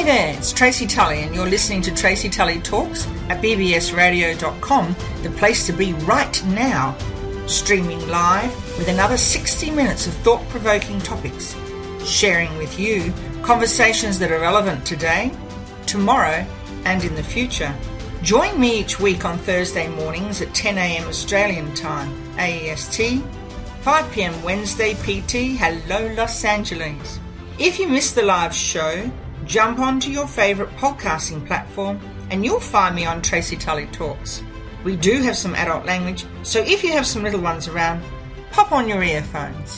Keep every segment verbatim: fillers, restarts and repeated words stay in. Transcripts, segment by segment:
Hey there, it's Tracy Tully and you're listening to Tracy Tully Talks at b b s radio dot com, the place to be right now. Streaming live with another sixty minutes of thought-provoking topics. Sharing with you conversations that are relevant today, tomorrow and in the future. Join me each week on Thursday mornings at ten a.m. Australian time, A E S T, five p.m. Wednesday P T. Hello, Los Angeles. If you miss the live show, jump onto your favourite podcasting platform and you'll find me on Tracy Tully Talks. We do have some adult language, so if you have some little ones around, pop on your earphones.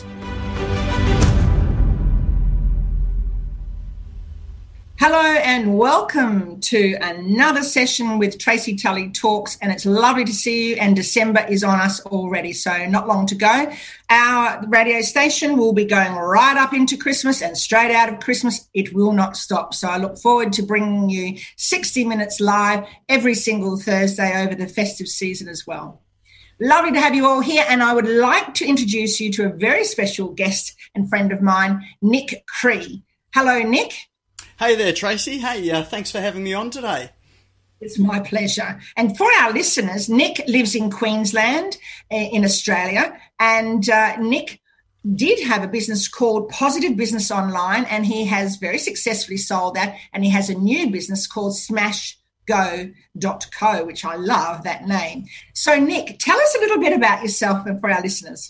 Hello and welcome to another session with Tracy Tully Talks, and it's lovely to see you, and December is on us already, so not long to go. Our radio station will be going right up into Christmas and straight out of Christmas. It will not stop, so I look forward to bringing you sixty minutes live every single Thursday over the festive season as well. Lovely to have you all here, and I would like to introduce you to a very special guest and friend of mine, Nick Cree. Hello, Nick. Hey there, Tracy. Hey, uh, thanks for having me on today. It's my pleasure. And for our listeners, Nick lives in Queensland uh, in Australia, and uh, Nick did have a business called Positive Business Online, and he has very successfully sold that, and he has a new business called smash go dot co, which I love that name. So, Nick, tell us a little bit about yourself and for our listeners.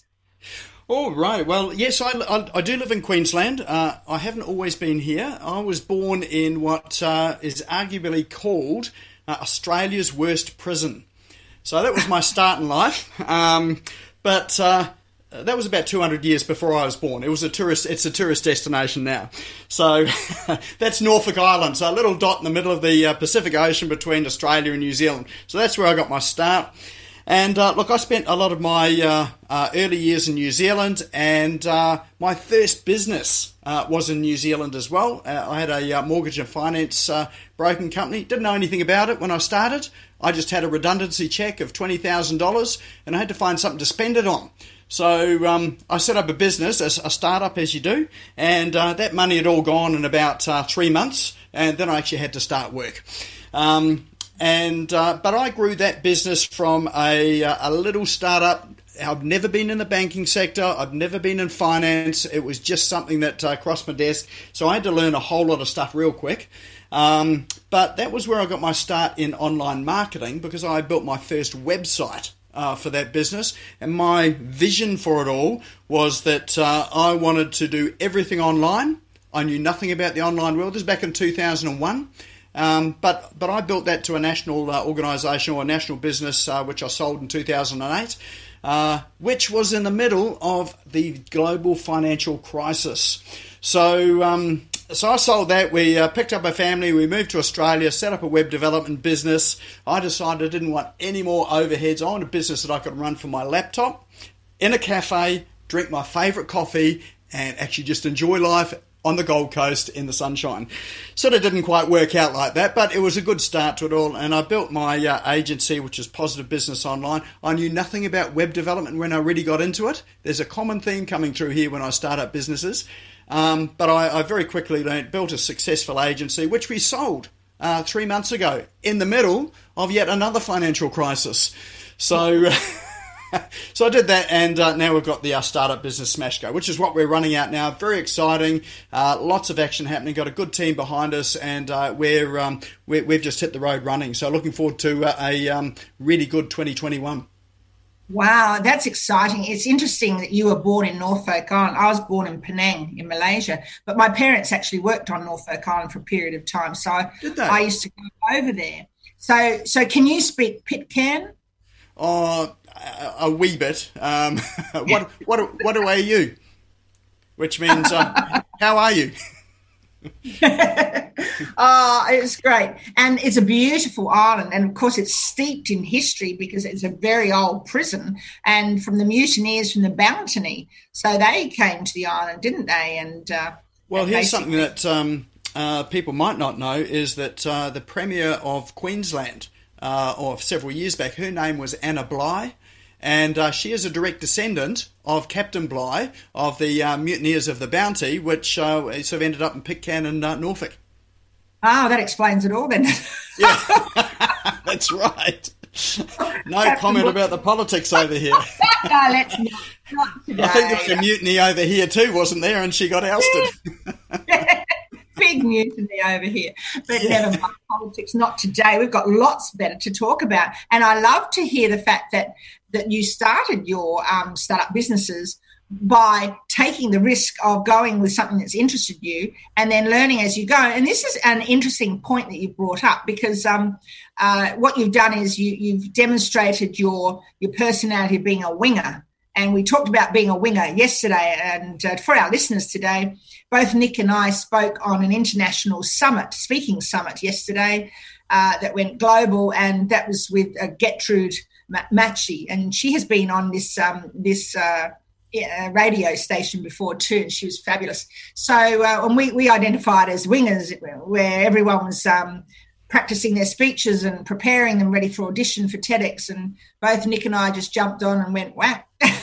Oh, right. Well, yes, I, I, I do live in Queensland. Uh, I haven't always been here. I was born in what uh, is arguably called uh, Australia's worst prison. So that was my start in life. Um, but uh, that was about two hundred years before I was born. It was a tourist. It's a tourist destination now. So that's Norfolk Island. So a little dot in the middle of the uh, Pacific Ocean between Australia and New Zealand. So that's where I got my start. And uh, look, I spent a lot of my uh, uh, early years in New Zealand, and uh, my first business uh, was in New Zealand as well. Uh, I had a uh, mortgage and finance uh, broking company. Didn't know anything about it when I started. I just had a redundancy check of twenty thousand dollars, and I had to find something to spend it on. So um, I set up a business, a, a startup as you do, and uh, that money had all gone in about uh, three months, and then I actually had to start work. Um, And uh, but I grew that business from a a little startup. I've never been in the banking sector. I've never been in finance. It was just something that uh, crossed my desk. So I had to learn a whole lot of stuff real quick. Um, but that was where I got my start in online marketing, because I built my first website uh, for that business. And my vision for it all was that uh, I wanted to do everything online. I knew nothing about the online world. This was back in two thousand one. Um, but but I built that to a national uh, organisation or a national business, uh, which I sold in two thousand eight, uh, which was in the middle of the global financial crisis. So um, so I sold that. We uh, picked up a family. We moved to Australia, set up a web development business. I decided I didn't want any more overheads. I wanted a business that I could run from my laptop, in a cafe, drink my favourite coffee, and actually just enjoy life on the Gold Coast in the sunshine. Sort of didn't quite work out like that, but it was a good start to it all. And I built my uh, agency, which is Positive Business Online. I knew nothing about web development when I really got into it. There's a common theme coming through here when I start up businesses. Um, but I, I very quickly learned, built a successful agency, which we sold uh, three months ago in the middle of yet another financial crisis. So... So I did that, and uh, now we've got the uh, startup business Smash Go, which is what we're running out now. Very exciting, uh, lots of action happening. Got a good team behind us, and uh, we're, um, we're we've just hit the road running. So looking forward to uh, a um, really good twenty twenty-one. Wow, that's exciting. It's interesting that you were born in Norfolk Island. I was born in Penang in Malaysia, but my parents actually worked on Norfolk Island for a period of time, so I, I used to go over there. So, so can you speak Pitcairn? Oh, a, a wee bit. Um, what what what are you? Which means, uh, how are you? Oh, it's great. And it's a beautiful island. And, of course, it's steeped in history because it's a very old prison. And from the mutineers from the Bounty. So they came to the island, didn't they? And uh, Well, and here's something that um, uh, people might not know is that uh, the Premier of Queensland, uh, or several years back, her name was Anna Bligh. And uh, she is a direct descendant of Captain Bligh of the uh, mutineers of the Bounty, which uh, sort of ended up in Pitcairn and uh, Norfolk. Oh, that explains it all then. Yeah, that's right. No comment about the politics over here. No, let's not. Not today. I think there was a mutiny over here too, wasn't there? And she got ousted. Big mutiny over here. But Yeah. never mind, politics, not today. We've got lots better to talk about. And I love to hear the fact that, that you started your um, startup businesses by taking the risk of going with something that's interested you and then learning as you go. And this is an interesting point that you brought up, because um, uh, what you've done is you, you've demonstrated your your personality of being a winger. And we talked about being a winger yesterday. And uh, for our listeners today, both Nick and I spoke on an international summit, speaking summit yesterday uh, that went global, and that was with uh, Gertrude Machi. And she has been on this um, this uh, yeah, radio station before too, and she was fabulous. So uh, and we, we identified as wingers, where everyone was um, practicing their speeches and preparing them ready for audition for TEDx, and both Nick and I just jumped on and went, wow.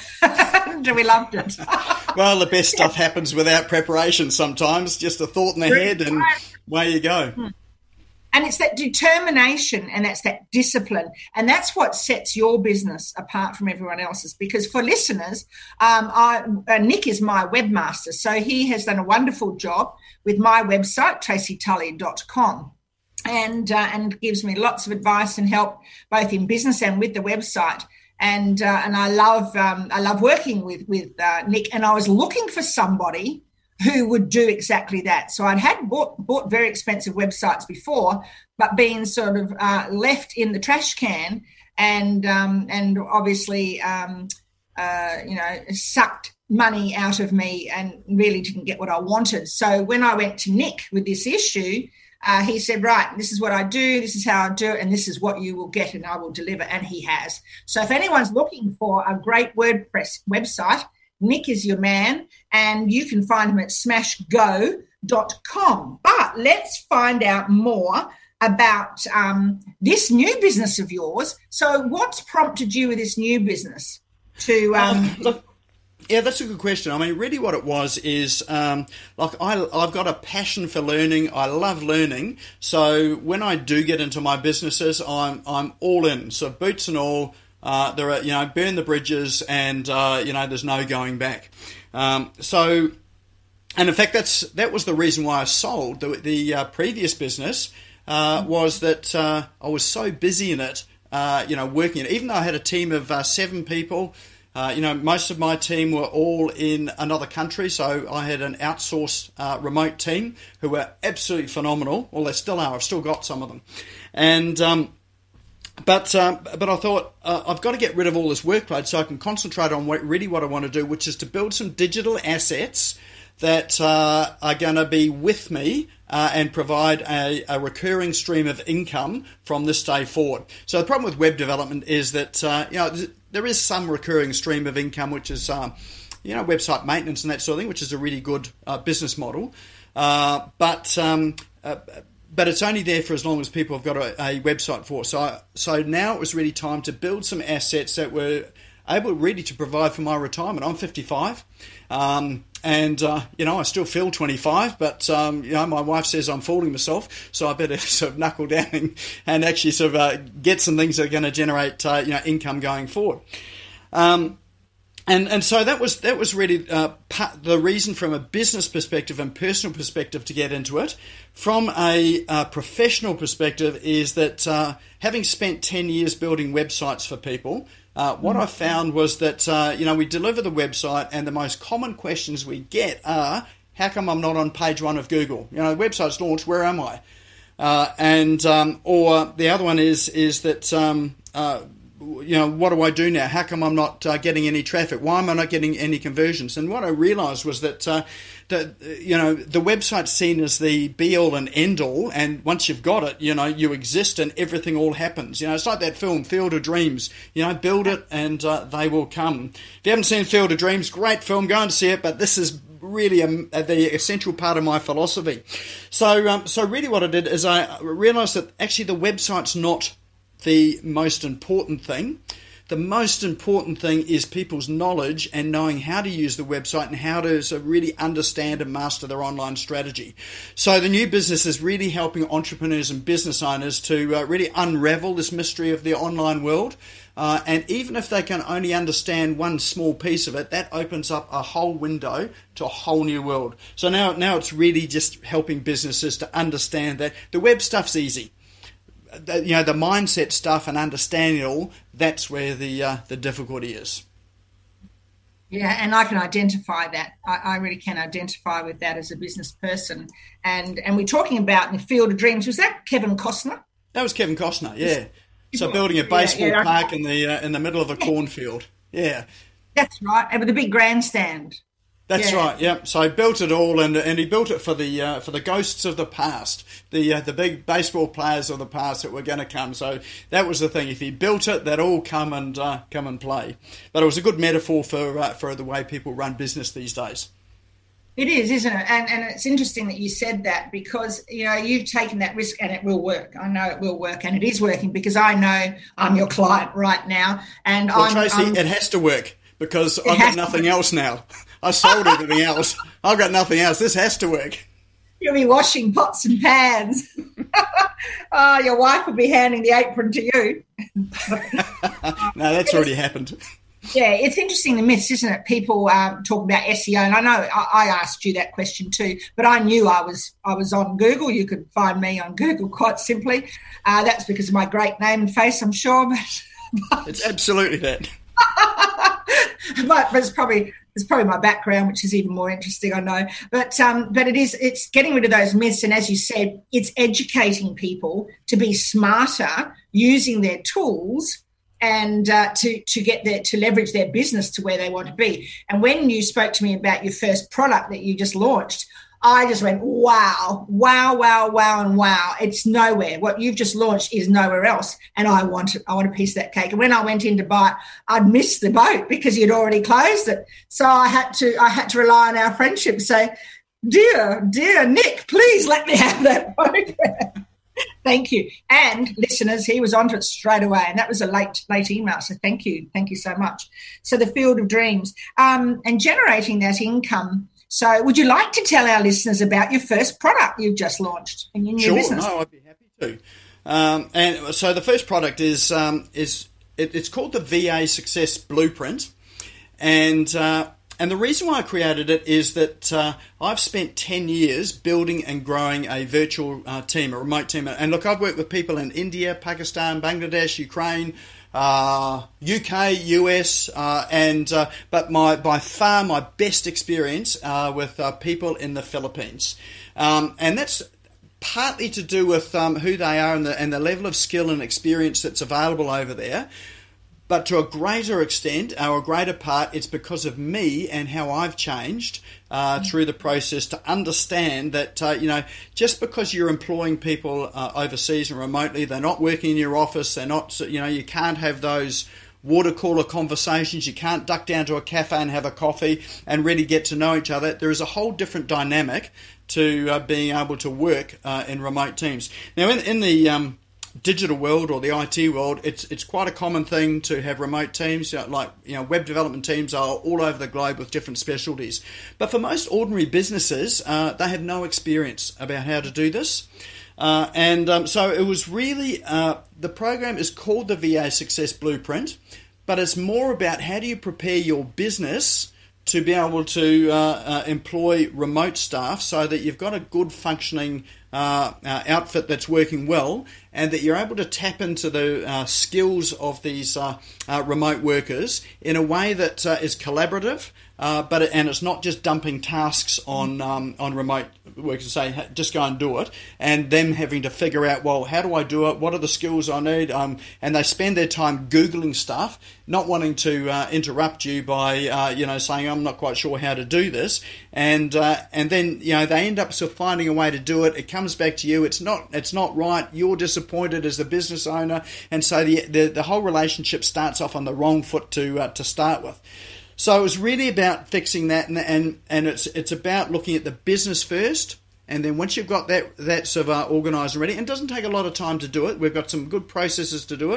We loved it. Well, the best stuff happens without preparation sometimes, just a thought in the head and away you go. And it's that determination and that's that discipline. And that's what sets your business apart from everyone else's. Because for listeners, um, I, uh, Nick is my webmaster. So he has done a wonderful job with my website, tracy tully dot com. And, uh, and gives me lots of advice and help both in business and with the website. And uh, and I love um, I love working with with uh, Nick. And I was looking for somebody who would do exactly that. So I'd had bought, bought very expensive websites before, but been sort of uh, left in the trash can, and um, and obviously um, uh, you know sucked money out of me and really didn't get what I wanted. So when I went to Nick with this issue, Uh, he said, right, this is what I do, this is how I do it, and this is what you will get, and I will deliver, and he has. So if anyone's looking for a great WordPress website, Nick is your man, and you can find him at smash go dot com. But let's find out more about um, this new business of yours. So what's prompted you with this new business to... Um, um, look, Yeah, that's a good question. I mean, really what it was is, um, like, I, I've got a passion for learning. I love learning. So when I do get into my businesses, I'm I'm all in. So boots and all, uh, there are, you know, burn the bridges and, uh, you know, there's no going back. Um, so, and in fact, that's that was the reason why I sold the, the uh, previous business, uh, was that uh, I was so busy in it, uh, you know, working in it. Even though I had a team of uh, seven people, Uh, you know, most of my team were all in another country, so I had an outsourced uh, remote team who were absolutely phenomenal. Well, they still are. I've still got some of them, and um, but um, but I thought uh, I've got to get rid of all this workload so I can concentrate on what, really what I want to do, which is to build some digital assets that uh, are going to be with me uh, and provide a, a recurring stream of income from this day forward. So the problem with web development is that uh, you know. There is some recurring stream of income, which is, um, you know, website maintenance and that sort of thing, which is a really good uh, business model. Uh, but um, uh, but it's only there for as long as people have got a, a website for. So I, so now it was really time to build some assets that were able really to provide for my retirement. I'm fifty-five, um, and uh, you know I still feel twenty-five, but um, you know my wife says I'm fooling myself, so I better sort of knuckle down and, and actually sort of uh, get some things that are going to generate uh, you know income going forward. Um, and and so that was that was really uh, part, the reason from a business perspective and personal perspective to get into it. From a uh, professional perspective is that uh, having spent ten years building websites for people. Uh, what I found was that, uh, you know, we deliver the website and the most common questions we get are, how come I'm not on page one of Google? You know, the website's launched, where am I? Uh, and, um, or the other one is, is that, um, uh, you know, what do I do now? How come I'm not uh, getting any traffic? Why am I not getting any conversions? And what I realized was that, uh, that, you know, the website's seen as the be-all and end-all, and once you've got it, you know, you exist and everything all happens. You know, it's like that film, Field of Dreams. You know, build it and uh, they will come. If you haven't seen Field of Dreams, great film, go and see it, but this is really a, the essential part of my philosophy. So, um, so really what I did is I realized that actually the website's not the most important thing. the most important thing is people's knowledge and knowing how to use the website and how to so really understand and master their online strategy. So the new business is really helping entrepreneurs and business owners to uh, really unravel this mystery of the online world. Uh, and even if they can only understand one small piece of it, that opens up a whole window to a whole new world. So now, now it's really just helping businesses to understand that the web stuff's easy. The, you know, the mindset stuff and understanding it all, that's where the uh, the difficulty is. Yeah, and I can identify that. I, I really can identify with that as a business person. And and we're talking about in the Field of Dreams. Was that Kevin Costner? That was Kevin Costner, yeah. So building a baseball yeah, yeah. park in the uh, in the middle of a yeah. cornfield. Yeah. That's right, and with a big grandstand. That's yeah. right. Yeah. So he built it all, and and he built it for the uh, for the ghosts of the past, the uh, the big baseball players of the past that were going to come. So that was the thing. If he built it, they'd all come and uh, come and play. But it was a good metaphor for uh, for the way people run business these days. It is, isn't it? And and it's interesting that you said that because, you know, you've taken that risk and it will work. I know it will work and it is working because I know I'm your client right now. And well, I'm, Tracy, I'm, it has to work because I've got nothing else now. I sold everything else. I've got nothing else. This has to work. You'll be washing pots and pans. Oh, your wife will be handing the apron to you. No, that's already happened. Yeah, it's interesting, the myths, isn't it? People um, talk about S E O, and I know I, I asked you that question too, but I knew I was I was on Google. You could find me on Google quite simply. Uh, that's because of my great name and face, I'm sure. But, but it's absolutely that. but, but it's probably it's probably my background, which is even more interesting, I know. But um, but it is it's getting rid of those myths, and as you said, it's educating people to be smarter using their tools. And uh, to to get their to leverage their business to where they want to be. And when you spoke to me about your first product that you just launched, I just went, wow, wow, wow, wow, and wow. It's nowhere. What you've just launched is nowhere else. And I want I want a piece of that cake. And when I went in to buy it, I'd missed the boat because you'd already closed it. So I had to I had to rely on our friendship. Say, dear, dear Nick, please let me have that photograph. Thank you. And listeners, he was onto it straight away, and that was a late late email, so thank you. Thank you so much. So the Field of Dreams um, and generating that income. So would you like to tell our listeners about your first product you've just launched in your new sure, business? Sure, no, I'd be happy to. Um, and so the first product is, um, is it, it's called the V A Success Blueprint, and uh, And the reason why I created it is that uh, I've spent ten years building and growing a virtual uh, team, a remote team. And look, I've worked with people in India, Pakistan, Bangladesh, Ukraine, uh, U K, U S, uh, and uh, but my by far my best experience uh, with uh, people in the Philippines. Um, and that's partly to do with um, who they are and the, and the level of skill and experience that's available over there. But to a greater extent, or a greater part, it's because of me and how I've changed uh, through the process to understand that, uh, you know, just because you're employing people uh, overseas and remotely, they're not working in your office, they're not, you know, you can't have those water cooler conversations, you can't duck down to a cafe and have a coffee and really get to know each other. There is a whole different dynamic to uh, being able to work uh, in remote teams. Now, in, in the... Um, digital world or the I T world, it's it's quite a common thing to have remote teams. You know, like you know, web development teams are all over the globe with different specialties. But for most ordinary businesses, uh, they have no experience about how to do this. Uh, and um, so it was really, uh, the program is called the V A Success Blueprint, but it's more about how do you prepare your business to be able to uh, uh, employ remote staff so that you've got a good functioning uh, uh, outfit that's working well, and that you're able to tap into the uh, skills of these uh, uh, remote workers in a way that uh, is collaborative, uh, but it, and it's not just dumping tasks on um, on remote workers and say, just go and do it, and them having to figure out, well, how do I do it? What are the skills I need? Um, and they spend their time Googling stuff, not wanting to uh, interrupt you by, uh, you know, saying, I'm not quite sure how to do this. And uh, and then, you know, they end up sort of finding a way to do it. It comes back to you. It's not it's not right. You're disappointed as the business owner. And so the the, the whole relationship starts off on the wrong foot to uh, to start with. So it was really about fixing that, and and, and it's it's about looking at the business first. And then once you've got that that sort of uh, organised and ready, and it doesn't take a lot of time to do it, we've got some good processes to do it,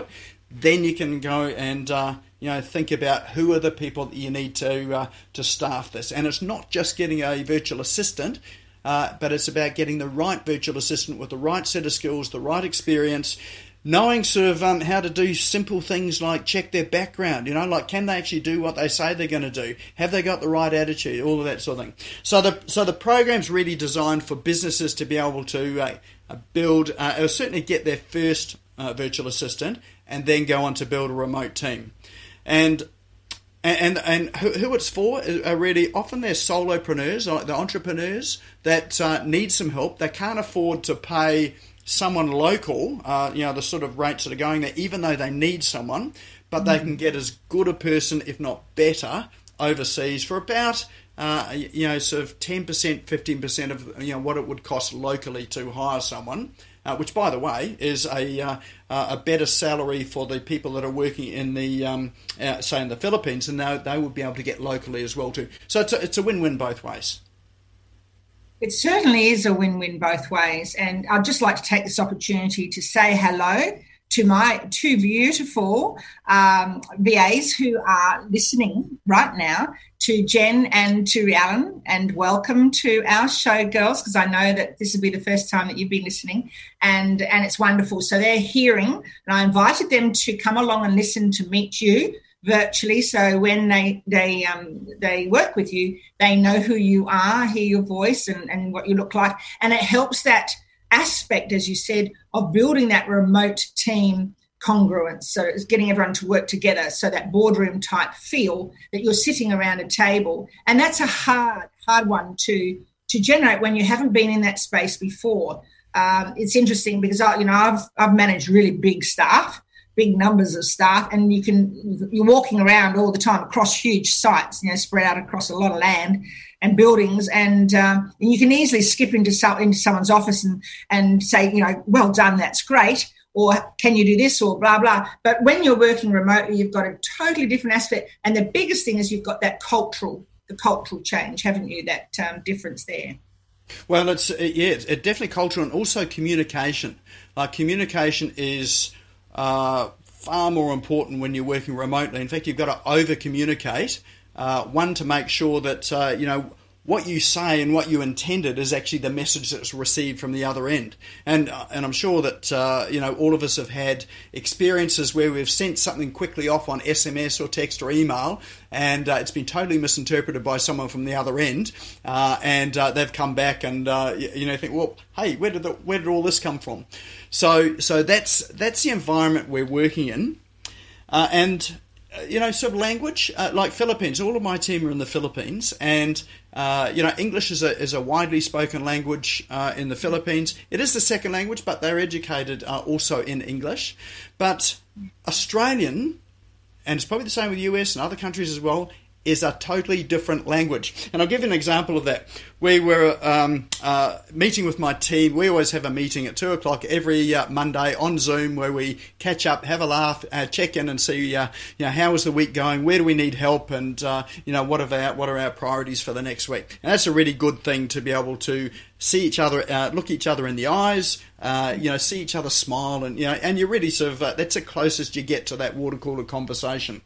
then you can go and uh, you know think about who are the people that you need to uh, to staff this. And it's not just getting a virtual assistant, uh, but it's about getting the right virtual assistant with the right set of skills, the right experience, knowing sort of um, how to do simple things like check their background, you know, like can they actually do what they say they're going to do? Have they got the right attitude? All of that sort of thing. So the so the program's really designed for businesses to be able to uh, build, uh, or certainly get their first uh, virtual assistant, and then go on to build a remote team. And and and who, who it's for are really often they're solopreneurs, like the entrepreneurs that uh, need some help. They can't afford to pay someone local, uh, you know, the sort of rates that are going there, even though they need someone, but they can get as good a person, if not better, overseas for about, uh, you know, sort of ten percent, fifteen percent of, you know, what it would cost locally to hire someone, uh, which, by the way, is a uh, a better salary for the people that are working in the, um, uh, say, in the Philippines, and they, they would be able to get locally as well, too. So it's a, it's a win-win both ways. It certainly is a win-win both ways. And I'd just like to take this opportunity to say hello to my two beautiful um, V As who are listening right now, to Jen and to Alan, and welcome to our show, girls, because I know that this will be the first time that you've been listening, and, and it's wonderful. So they're hearing, and I invited them to come along and listen to meet you virtually, so when they they um they work with you, they know who you are, hear your voice and, and what you look like, and it helps that aspect, as you said, of building that remote team congruence. So it's getting everyone to work together, so that boardroom type feel that you're sitting around a table, and that's a hard hard one to to generate when you haven't been in that space before. Um, it's interesting because I, you know I've I've managed really big staff. Big numbers of staff, and you can you're walking around all the time across huge sites, you know, spread out across a lot of land and buildings, and um, and you can easily skip into some, into someone's office and and say, you know, well done, that's great, or can you do this, or blah blah. But when you're working remotely, you've got a totally different aspect, and the biggest thing is you've got that cultural the cultural change, haven't you? That um, difference there. Well, it's yeah, it's definitely cultural, and also communication. Like communication is Uh, far more important when you're working remotely. In fact, you've got to over-communicate, uh, one, to make sure that, uh, you know, what you say and what you intended is actually the message that's received from the other end. And uh, and I'm sure that, uh, you know, all of us have had experiences where we've sent something quickly off on S M S or text or email, and uh, it's been totally misinterpreted by someone from the other end, uh, and uh, they've come back and, uh, you, you know, think, well, hey, where did the, where did all this come from? So so that's that's the environment we're working in. Uh, and, uh, you know, sort of language, uh, like Philippines, all of my team are in the Philippines, and Uh, you know, English is a is a widely spoken language uh, in the Philippines. It is the second language, but they're educated uh, also in English. But Australian, and it's probably the same with the U S and other countries as well, is a totally different language. And I'll give you an example of that. We were um, uh, meeting with my team. We always have a meeting at two o'clock every uh, Monday on Zoom where we catch up, have a laugh, uh, check in and see, uh, you know, how is the week going? Where do we need help? And, uh, you know, what are, our, what are our priorities for the next week? And that's a really good thing to be able to see each other, uh, look each other in the eyes, uh, you know, see each other smile, and, you know, and you really sort of, uh, that's the closest you get to that water cooler conversation.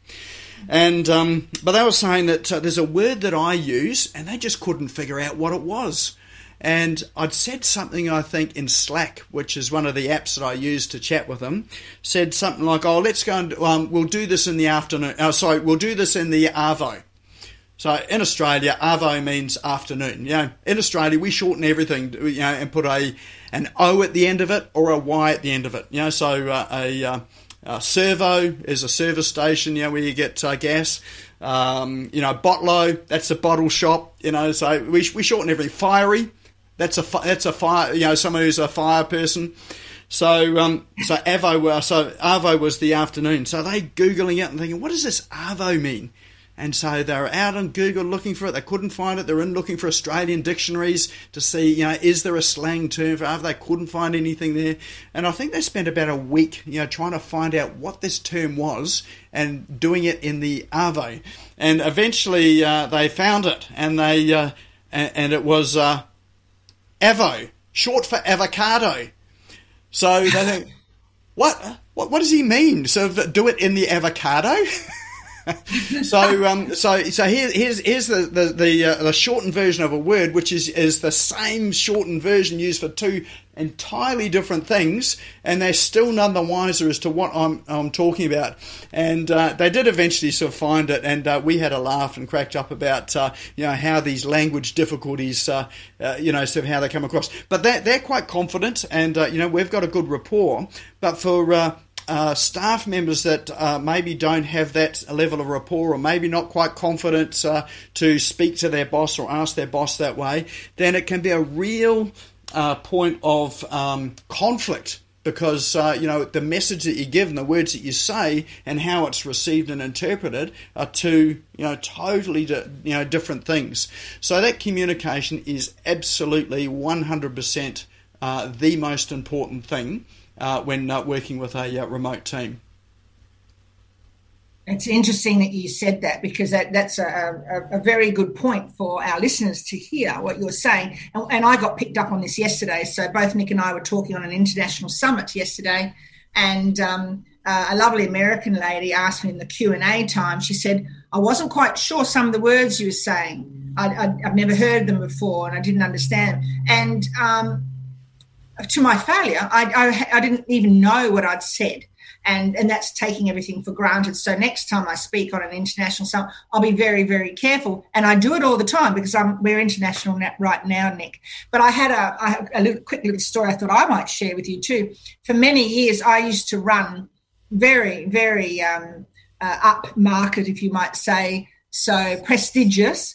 And um, but they were saying that uh, there's a word that I use, and they just couldn't figure out what it was. And I'd said something, I think, in Slack, which is one of the apps that I use to chat with them, said something like, oh, let's go and um, we'll do this in the afternoon. Oh, sorry, we'll do this in the Arvo. So in Australia, Arvo means afternoon. You know, in Australia, we shorten everything, you know, and put a an O at the end of it or a Y at the end of it. You know, so uh, a uh, Uh, servo is a service station, you know, where you get uh, gas. Um, you know, Botlo, that's a bottle shop. You know, so we we shorten everything. Fiery, that's a that's a fire. You know, someone who's a fire person. So um, so Avo, so Arvo was the afternoon. So they googling it and thinking, what does this Arvo mean? And so they were out on Google looking for it. They couldn't find it. They were in looking for Australian dictionaries to see, you know, is there a slang term for Arvo? They couldn't find anything there. And I think they spent about a week, you know, trying to find out what this term was and doing it in the Arvo. And eventually uh, they found it, and they uh, and, and it was uh, Avo, short for avocado. So they think, what? What, what does he mean? Sort of do it in the avocado? so, um, so, so here, here's here's the the the, uh, the shortened version of a word, which is is the same shortened version used for two entirely different things, and they're still none the wiser as to what I'm I'm talking about. And uh, they did eventually sort of find it, and uh, we had a laugh and cracked up about uh, you know how these language difficulties, uh, uh, you know, sort of how they come across. But they're they're quite confident, and uh, you know we've got a good rapport. But for uh, Uh, staff members that uh, maybe don't have that level of rapport, or maybe not quite confident uh, to speak to their boss or ask their boss that way, then it can be a real uh, point of um, conflict, because uh, you know the message that you give and the words that you say and how it's received and interpreted are two you know totally di- you know different things. So that communication is absolutely one hundred percent uh, the most important thing Uh, when uh, working with a uh, remote team. It's interesting that you said that, because that, that's a, a, a very good point for our listeners to hear what you're saying. And, and I got picked up on this yesterday. So both Nick and I were talking on an international summit yesterday, and um, uh, a lovely American lady asked me in the Q and A time, she said, I wasn't quite sure some of the words you were saying. I, I, I've never heard them before and I didn't understand. And um to my failure, I, I, I didn't even know what I'd said, and, and that's taking everything for granted. So next time I speak on an international summit, I'll be very, very careful, and I do it all the time because I'm, we're international right now, Nick. But I had a, I had a little, quick little story I thought I might share with you too. For many years, I used to run very, very um, uh, upmarket, if you might say, so prestigious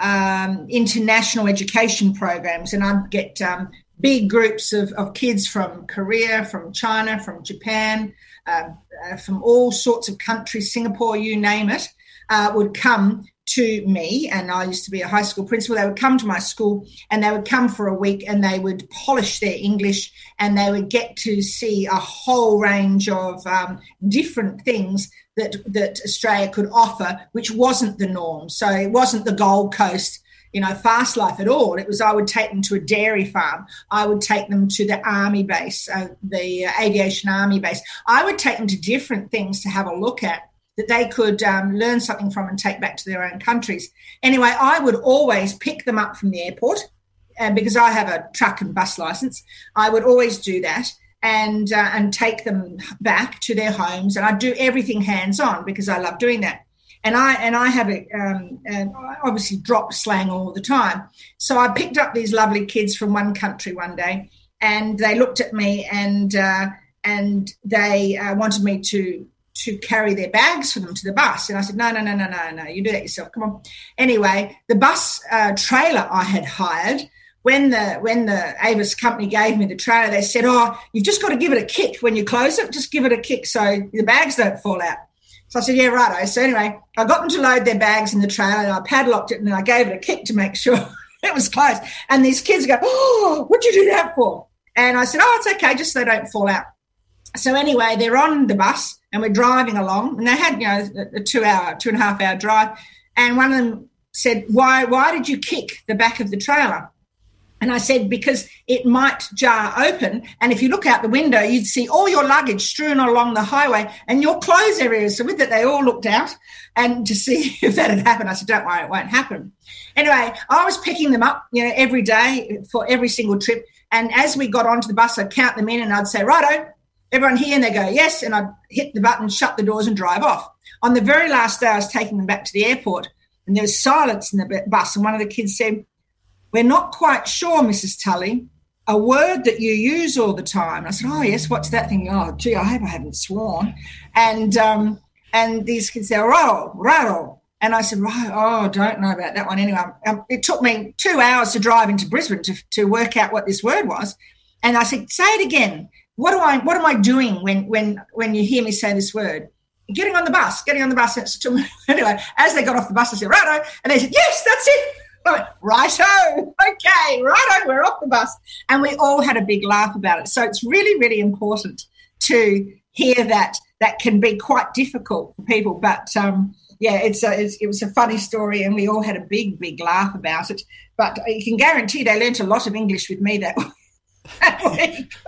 um, international education programs, and I'd get um, big groups of, of kids from Korea, from China, from Japan, uh, uh, from all sorts of countries, Singapore, you name it, uh, would come to me. And I used to be a high school principal. They would come to my school, and they would come for a week, and they would polish their English, and they would get to see a whole range of um, different things that, that Australia could offer, which wasn't the norm. So it wasn't the Gold Coast, you know, fast life at all. It was, I would take them to a dairy farm. I would take them to the army base, uh, the uh, aviation army base. I would take them to different things to have a look at, that they could um, learn something from and take back to their own countries. Anyway, I would always pick them up from the airport, and because I have a truck and bus license, I would always do that and uh, and take them back to their homes. And I do everything hands-on because I love doing that. And I and I have a, um, and I obviously drop slang all the time. So I picked up these lovely kids from one country one day, and they looked at me, and uh, and they uh, wanted me to to carry their bags for them to the bus. And I said, no, no, no, no, no, no, you do that yourself. Come on. Anyway, the bus uh, trailer I had hired, when the when the Avis company gave me the trailer, they said, oh, you've just got to give it a kick when you close it. Just give it a kick so the bags don't fall out. So I said, yeah, righto. So anyway, I got them to load their bags in the trailer, and I padlocked it, and then I gave it a kick to make sure it was closed. And these kids go, oh, what'd you do that for? And I said, oh, it's okay, just so they don't fall out. So anyway, they're on the bus, and we're driving along, and they had, you know, a two-hour, two and a half hour drive. And one of them said, why, why did you kick the back of the trailer? And I said, because it might jar open, and if you look out the window, you'd see all your luggage strewn along the highway and your clothes everywhere. So with that, they all looked out and to see if that had happened. I said, don't worry, it won't happen. Anyway, I was picking them up, you know, every day for every single trip. And as we got onto the bus, I'd count them in, and I'd say, righto, everyone here? And they go, yes. And I'd hit the button, shut the doors, and drive off. On the very last day, I was taking them back to the airport, and there was silence in the bus. And one of the kids said, we're not quite sure, Missus Tully, a word that you use all the time. And I said, oh, yes, what's that thing? Oh, gee, I hope I haven't sworn. And um, and these kids said, rattle, rattle. And I said, right, oh, don't know about that one. Anyway, um, it took me two hours to drive into Brisbane to, to work out what this word was. And I said, say it again. What do I what am I doing when when when you hear me say this word? Getting on the bus, getting on the bus. And it took me, anyway, as they got off the bus, I said, righto. And they said, yes, that's it. I went, righto, okay, righto, we're off the bus. And we all had a big laugh about it. So it's really, really important to hear that. That can be quite difficult for people. But, um, yeah, it's a, it's, it was a funny story, and we all had a big, big laugh about it. But you can guarantee they learnt a lot of English with me that week.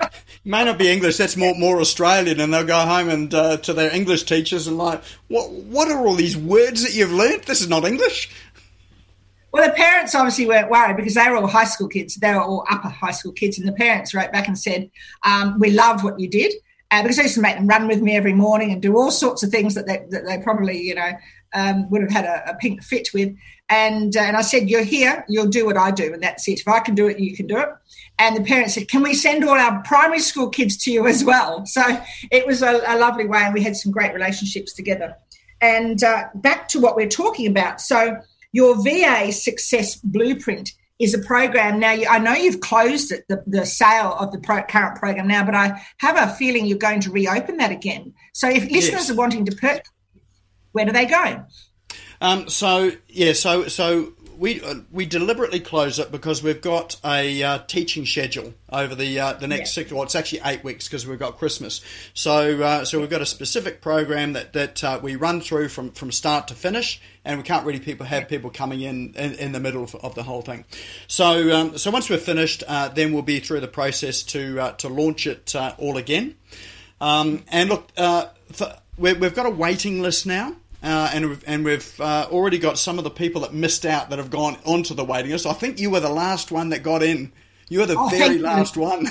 May not be English. That's more more Australian, and they'll go home and uh, to their English teachers and like, what what are all these words that you've learnt? This is not English. Well, the parents obviously weren't worried because they were all high school kids. They were all upper high school kids, and the parents wrote back and said, um, "We loved what you did," uh, because I used to make them run with me every morning and do all sorts of things that they that they probably, you know, um, would have had a, a pink fit with. And uh, and I said, "You're here. You'll do what I do, and that's it. If I can do it, you can do it." And the parents said, "Can we send all our primary school kids to you as well?" So it was a, a lovely way, and we had some great relationships together. And uh, back to what we're talking about. So your V A Success Blueprint is a program. Now, I know you've closed it, the, the sale of the pro, current program now, but I have a feeling you're going to reopen that again. So if listeners yes. are wanting to purchase, where do they go? Um, so, yeah, so so we uh, we deliberately close it because we've got a uh, teaching schedule over the uh, the next yeah. six, well, it's actually eight weeks because we've got Christmas. So uh, so we've got a specific program that, that uh, we run through from, from start to finish, and we can't really people have people coming in in, in the middle of, of the whole thing. So um, so once we're finished, uh, then we'll be through the process to uh, to launch it uh, all again. Um, and look, uh, for, we're, we've got a waiting list now. Uh, and we've, and we've uh, already got some of the people that missed out that have gone onto the waiting list. I think you were the last one that got in. You were the oh, very last you. one.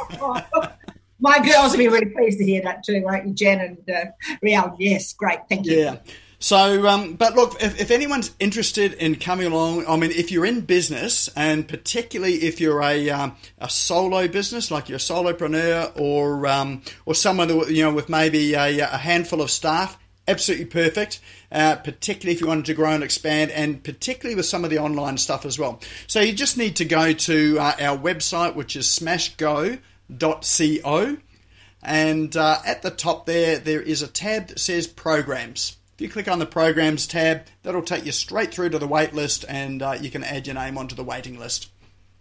My girls will be really pleased to hear that too, won't you, Jen and uh, Rial? Yes, great, thank you. Yeah. So, um, but look, if, if anyone's interested in coming along, I mean, if you're in business, and particularly if you're a um, a solo business, like you're a solopreneur, or um, or someone that, you know, with maybe a, a handful of staff. Absolutely perfect, uh, particularly if you wanted to grow and expand, and particularly with some of the online stuff as well. So you just need to go to uh, our website, which is smash go dot co, and uh, at the top there, there is a tab that says Programs. If you click on the Programs tab, that'll take you straight through to the wait list, and uh, you can add your name onto the waiting list.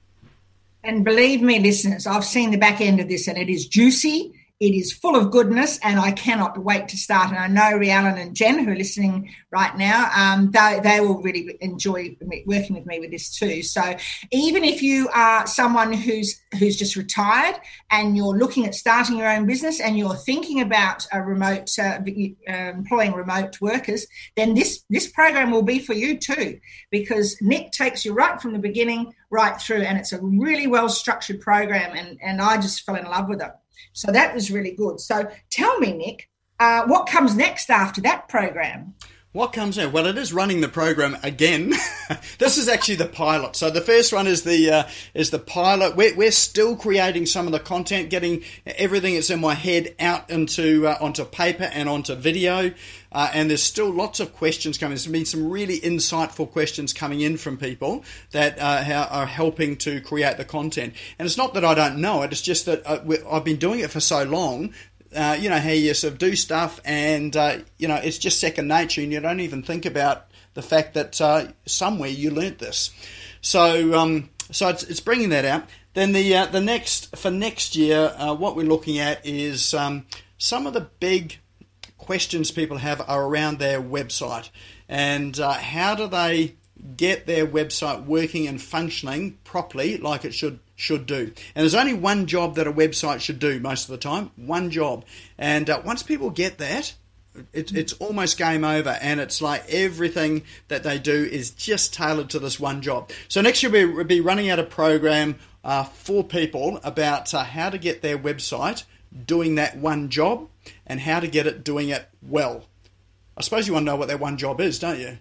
And believe me, listeners, I've seen the back end of this, and it is juicy. It is full of goodness, and I cannot wait to start. And I know Rialan and Jen, who are listening right now, um, they, they will really enjoy working with me with this too. So even if you are someone who's who's just retired and you're looking at starting your own business and you're thinking about a remote uh, uh, employing remote workers, then this this program will be for you too, because Nick takes you right from the beginning right through, and it's a really well structured program, and, and I just fell in love with it. So that was really good. So tell me, Nick, uh, what comes next after that program? What comes next? Well, it is running the program again. This is actually the pilot. So the first one is the uh, is the pilot. We're, we're still creating some of the content, getting everything that's in my head out into uh, onto paper and onto video. Uh, and there's still lots of questions coming. There's been some really insightful questions coming in from people that uh, are helping to create the content. And it's not that I don't know it. It's just that uh, I've been doing it for so long. Uh, you know, how you sort of do stuff and, uh, you know, it's just second nature, and you don't even think about the fact that uh, somewhere you learnt this. So um, so it's, it's bringing that out. Then the uh, the next, for next year, uh, what we're looking at is um, some of the big questions people have are around their website, and uh, how do they get their website working and functioning properly like it should should do. And there's only one job that a website should do most of the time, one job. And uh, once people get that, it, it's almost game over, and it's like everything that they do is just tailored to this one job. So next year we'll be running out a program uh, for people about uh, how to get their website doing that one job and how to get it doing it well. I suppose you want to know what that one job is, don't you?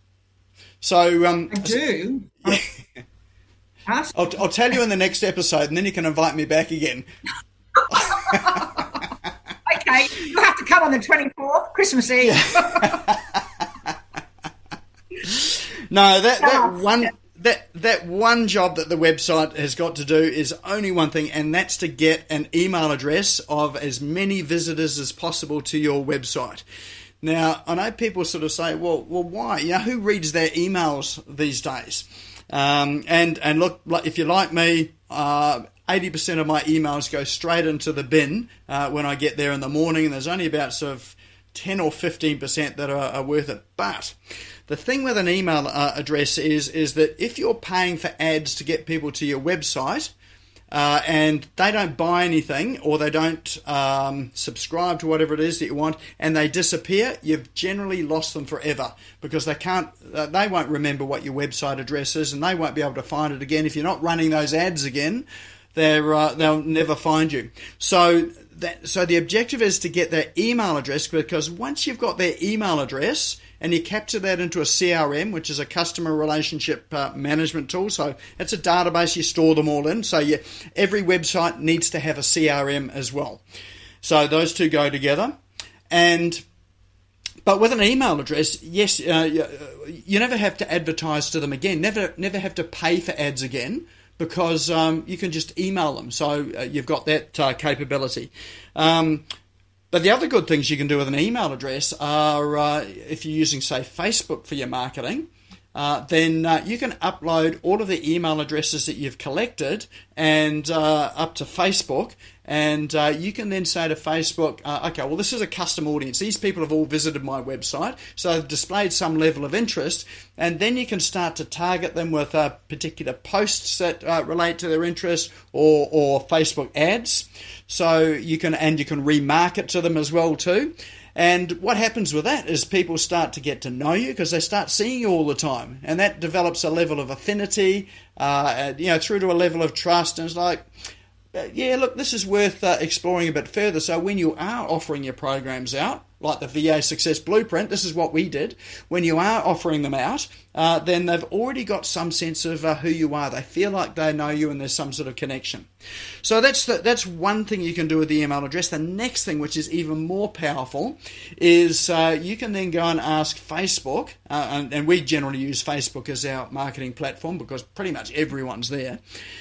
So um, I do. Yeah. I'll, I'll tell you in the next episode, and then you can invite me back again. Okay, you'll have to come on the twenty-fourth, Christmas Eve. No, that, that one that that one job that the website has got to do is only one thing, and that's to get an email address of as many visitors as possible to your website. Now, I know people sort of say, well, well, why? You know, who reads their emails these days? Um, and, and look, if you're like me, uh, eighty percent of my emails go straight into the bin uh, when I get there in the morning, and there's only about sort of ten or fifteen percent that are, are worth it. But the thing with an email uh, address is, is that if you're paying for ads to get people to your website, uh, and they don't buy anything, or they don't um, subscribe to whatever it is that you want, and they disappear, you've generally lost them forever, because they can't, uh, they won't remember what your website address is, and they won't be able to find it again. If you're not running those ads again, they're uh, they'll never find you. So that so the objective is to get their email address, because once you've got their email address and you capture that into a C R M, which is a customer relationship uh, management tool, so it's a database you store them all in. So you, every website needs to have a C R M as well. So those two go together. And but with an email address, yes, uh, you, you never have to advertise to them again. Never, never have to pay for ads again, because um, you can just email them. So uh, you've got that uh, capability. Um, but the other good things you can do with an email address are, uh, if you're using, say, Facebook for your marketing, uh, then uh, you can upload all of the email addresses that you've collected and uh, up to Facebook. And uh, you can then say to Facebook, uh, okay, well, this is a custom audience. These people have all visited my website, so they've displayed some level of interest. And then you can start to target them with uh, particular posts that uh, relate to their interest, or, or Facebook ads. So you can, and you can remarket to them as well too. And what happens with that is people start to get to know you, because they start seeing you all the time, and that develops a level of affinity, uh, you know, through to a level of trust. And it's like, yeah, look, this is worth uh, exploring a bit further. So when you are offering your programs out, like the V A Success Blueprint, this is what we did. When you are offering them out, uh, then they've already got some sense of uh, who you are. They feel like they know you, and there's some sort of connection. So that's the, that's one thing you can do with the email address. The next thing, which is even more powerful, is uh, you can then go and ask Facebook, uh, and, and we generally use Facebook as our marketing platform because pretty much everyone's there.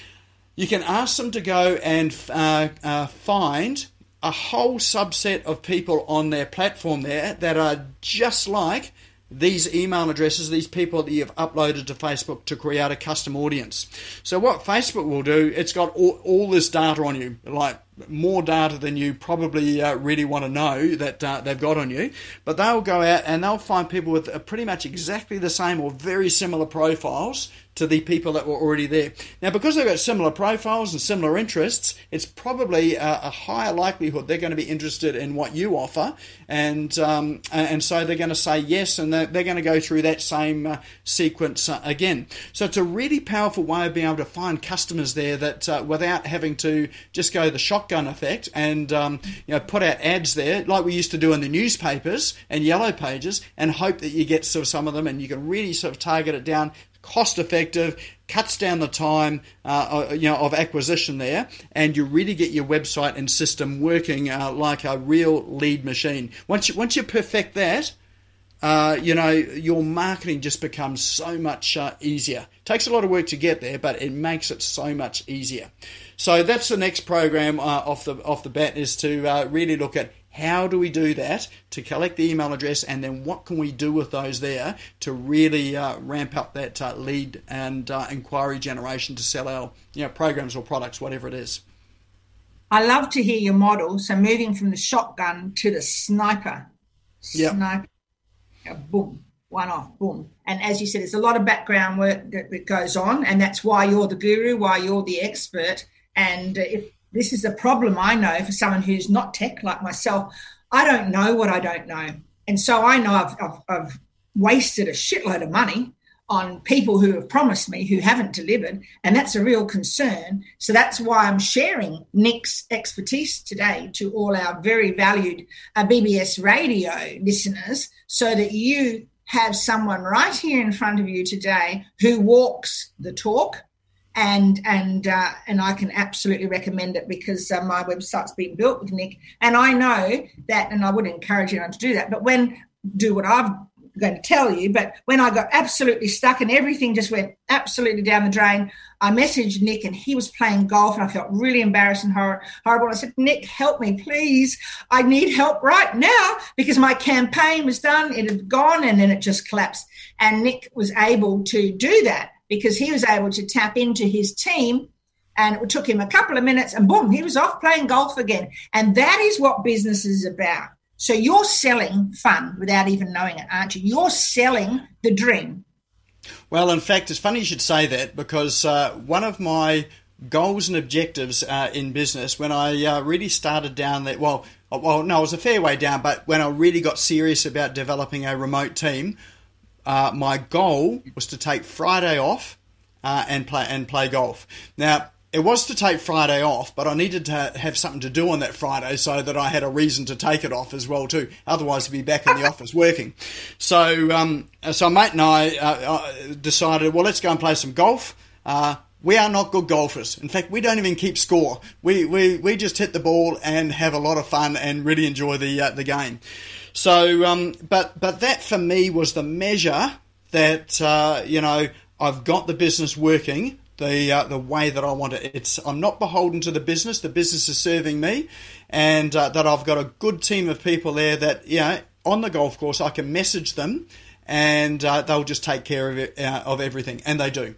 You can ask them to go and uh, uh, find a whole subset of people on their platform there that are just like these email addresses, these people that you've uploaded to Facebook, to create a custom audience. So what Facebook will do, it's got all, all this data on you, like more data than you probably uh, really want to know that uh, they've got on you. But they'll go out and they'll find people with uh, pretty much exactly the same or very similar profiles to the people that were already there. Now, because they've got similar profiles and similar interests, it's probably a, a higher likelihood they're going to be interested in what you offer, and um, and so they're going to say yes, and they're, they're going to go through that same uh, sequence uh, again. So it's a really powerful way of being able to find customers there that uh, without having to just go the shotgun effect and um, you know, put out ads there like we used to do in the newspapers and yellow pages, and hope that you get sort of some of them, and you can really sort of target it down. Cost effective, cuts down the time uh, you know, of acquisition there, and you really get your website and system working uh, like a real lead machine. Once you, once you perfect that, uh, you know, your marketing just becomes so much uh, easier. Takes a lot of work to get there, but it makes it so much easier. So that's the next program uh, off the off the bat, is to uh, really look at how do we do that to collect the email address, and then what can we do with those there to really uh, ramp up that uh, lead and uh, inquiry generation to sell our you know, programs or products, whatever it is. I love to hear your model. So moving from the shotgun to the sniper. Yep. Sniper. Boom. One off. Boom. And as you said, there's a lot of background work that, that goes on, and that's why you're the guru, why you're the expert. And if this is a problem I know for someone who's not tech like myself. I don't know what I don't know. And so I know I've, I've, I've wasted a shitload of money on people who have promised me who haven't delivered, and that's a real concern. So that's why I'm sharing Nick's expertise today to all our very valued uh, B B S radio listeners, so that you have someone right here in front of you today who walks the talk. And and uh, and I can absolutely recommend it, because uh, my website's been built with Nick, and I know that, and I would encourage anyone to do that. But when do what I'm going to tell you. But when I got absolutely stuck and everything just went absolutely down the drain, I messaged Nick, and he was playing golf, and I felt really embarrassed and hor- horrible. I said, Nick, help me, please. I need help right now, because my campaign was done, it had gone, and then it just collapsed. And Nick was able to do that, because he was able to tap into his team, and it took him a couple of minutes, and boom, he was off playing golf again. And that is what business is about. So you're selling fun without even knowing it, aren't you? You're selling the dream. Well, in fact, it's funny you should say that, because uh, one of my goals and objectives uh, in business when I uh, really started down that. Well, well, no, I was a fair way down, but when I really got serious about developing a remote team, uh, my goal was to take Friday off uh, and play and play golf. Now, it was to take Friday off, but I needed to have something to do on that Friday so that I had a reason to take it off as well too. Otherwise, I'd be back in the office working. So, um, so mate and I uh, decided, well, let's go and play some golf. Uh, we are not good golfers. In fact, we don't even keep score. We we we just hit the ball and have a lot of fun and really enjoy the uh, the game. So, um, but but that for me was the measure that uh, you know I've got the business working the uh, the way that I want it. It's I'm not beholden to the business. The business is serving me, and uh, that I've got a good team of people there that, you know, on the golf course I can message them, and uh, they'll just take care of it, uh, of everything, and they do.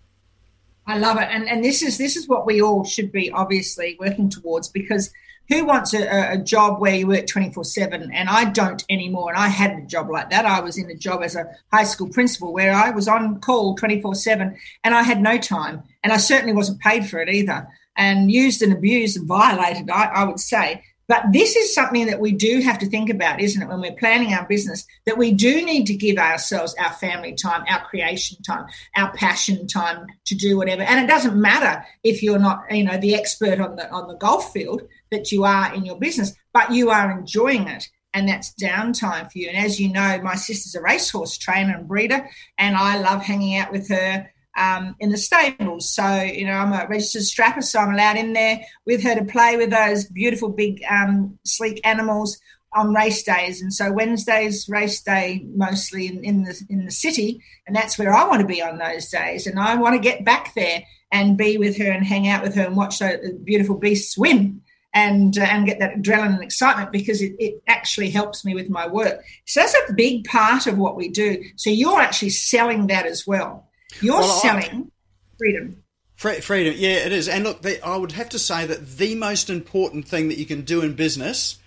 I love it, and and this is this is what we all should be obviously working towards, because who wants a, a job where you work twenty-four seven? And I don't anymore. And I had a job like that. I was in a job as a high school principal where I was on call twenty-four seven and I had no time. And I certainly wasn't paid for it either, and used and abused and violated, I, I would say. But this is something that we do have to think about, isn't it, when we're planning our business, that we do need to give ourselves our family time, our creation time, our passion time to do whatever. And it doesn't matter if you're not, you know, the expert on the on the golf field that you are in your business, but you are enjoying it, and that's downtime for you. And as you know, my sister's a racehorse trainer and breeder, and I love hanging out with her Um, in the stables. So, you know, I'm a registered strapper, so I'm allowed in there with her to play with those beautiful big um, sleek animals on race days. And so Wednesday's race day mostly in, in the in the city, and that's where I want to be on those days. And I want to get back there and be with her and hang out with her and watch those beautiful beasts win and uh, and get that adrenaline and excitement, because it, it actually helps me with my work. So that's a big part of what we do. So you're actually selling that as well. You're well, selling I, freedom. Freedom, yeah, it is. And look, the, I would have to say that the most important thing that you can do in business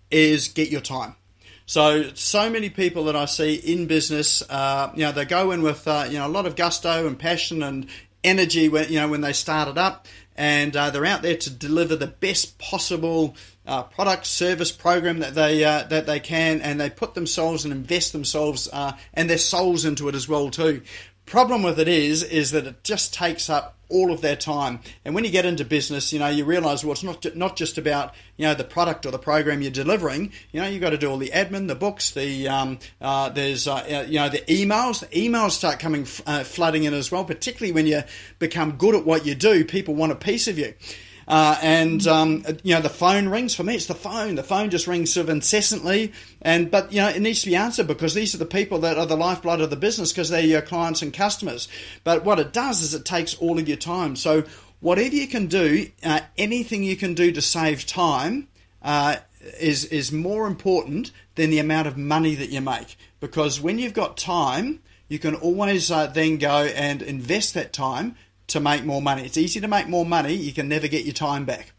is get your time. So, so many people that I see in business, uh, you know, they go in with, uh, you know, a lot of gusto and passion and energy when, you know, when they started up, and uh, they're out there to deliver the best possible uh, product, service, program that they uh, that they can, and they put themselves and invest themselves uh, and their souls into it as well too. Problem with it is, is that it just takes up all of their time. And when you get into business, you know, you realize, well, it's not not just about, you know, the product or the program you're delivering. You know, you've got to do all the admin, the books, the um, uh, there's uh, you know, the emails. The emails start coming uh, flooding in as well. Particularly when you become good at what you do, people want a piece of you. Uh, and, um, you know, the phone rings. For me, it's the phone. The phone just rings sort of incessantly. And, but, you know, it needs to be answered, because these are the people that are the lifeblood of the business, because they're your clients and customers. But what it does is it takes all of your time. So whatever you can do, uh, anything you can do to save time, uh, is, is more important than the amount of money that you make. Because when you've got time, you can always uh, then go and invest that time to make more money. It's easy to make more money. You can never get your time back.